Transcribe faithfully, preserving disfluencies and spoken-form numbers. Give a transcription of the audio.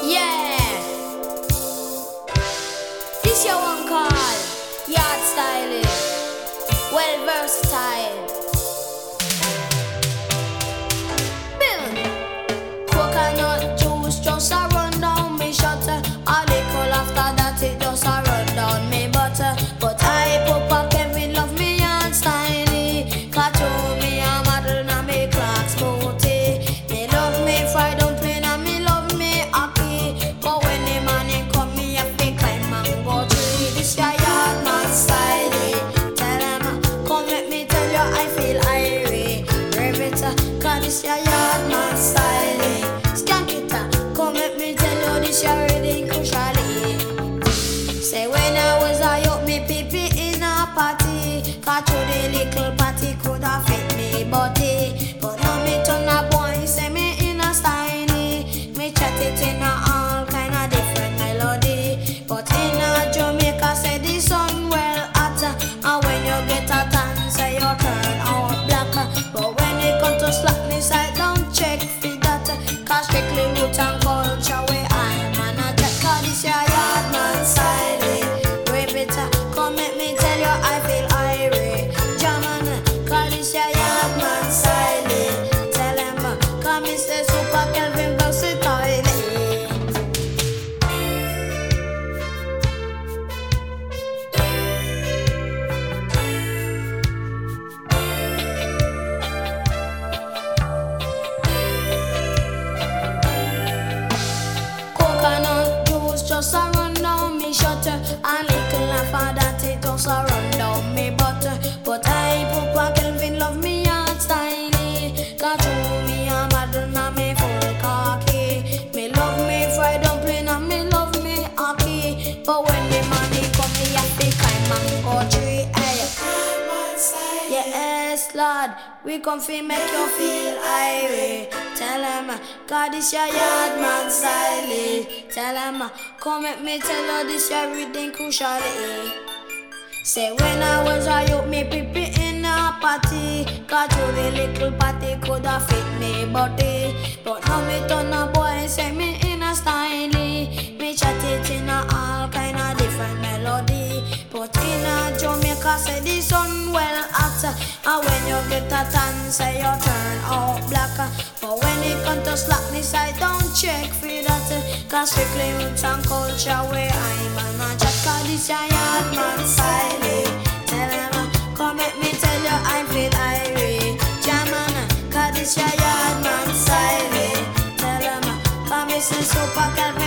Yeah, this your one call, yard styling, well versatile. Bill, coconut juice just a run down me shutter. A little after that it just a run down me butter. But I pop a Kevin love me yard styling. Cartoon me a model na me clocks booty. Me love me fried dumpling and me love me hockey. But when the morning come me a fake like mango tree. This your yard man styling. Tell him come let me tell you I feel irate. Brave it uh, cause this your yard man styling. Skank it uh, come let me tell you this your reading crucially. Say when I was a young me pee in a party. Cause to the little party could have fit me body. But now me turn a boy say me in a style. Me chat it in a all kind of different melody. But in a Jamaica say the sun well hot. And when you get a tan say you turn out black. But when it come to slackness I don't check for that. Cause strictly root and culture where I'm and I check. Cause this your yard man style. Brave it come make me tell you I feel irate. Jaman call this your yard man style. Tell him come Mister Super Kelvin versatile. Coconut juice just a run down me shutter. A little after that it just a run down me butter. But I Papa Kelvin love me yard style. Cause through me a model na me full cocky. Me love me fried dumpling and me love me hockey. But when the money come me a big kind mango tree. Hey. Yes, Lord, we come fi make you feel irate. Tell him, God, this your yard man style. Tell him, come make me tell you this your reading crucially. Say when I was a youth, me pee in a party. Cause to the little party could have fit me body. But now me turn a boy, say me in a style. Me chat it in a all kind of different melody. But in a Jamaica say the sun well hot. And when you get a tan say you turn out black. But when it comes to slackness I don't check for that. Cause strictly roots and culture where I'm and I chat. Cause this your yard man style. Tell him come make me tell you I feel irate. Jaman cause this your yard man style. Tell him come Mister Super Kelvin